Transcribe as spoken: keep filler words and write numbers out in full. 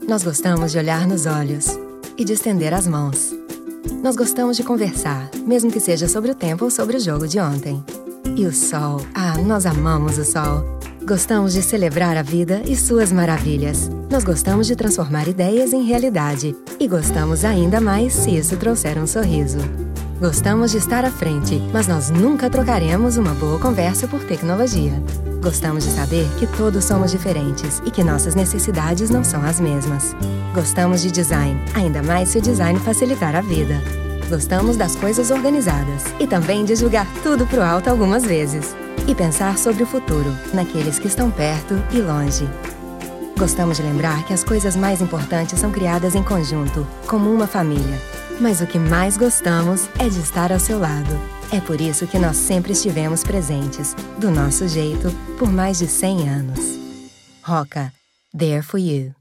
Nós gostamos de olhar nos olhos e de estender as mãos. Nós gostamos de conversar, mesmo que seja sobre o tempo ou sobre o jogo de ontem. E o sol, ah, nós amamos o sol. Gostamos de celebrar a vida e suas maravilhas. Nós gostamos de transformar ideias em realidade. E gostamos ainda mais se isso trouxer um sorriso. Gostamos de estar à frente, mas nós nunca trocaremos uma boa conversa por tecnologia. Gostamos de saber que todos somos diferentes e que nossas necessidades não são as mesmas. Gostamos de design, ainda mais se o design facilitar a vida. Gostamos das coisas organizadas e também de jogar tudo pro alto algumas vezes. E pensar sobre o futuro, naqueles que estão perto e longe. Gostamos de lembrar que as coisas mais importantes são criadas em conjunto, como uma família. Mas o que mais gostamos é de estar ao seu lado. É por isso que nós sempre estivemos presentes, do nosso jeito, por mais de cem anos. Roca, there for you.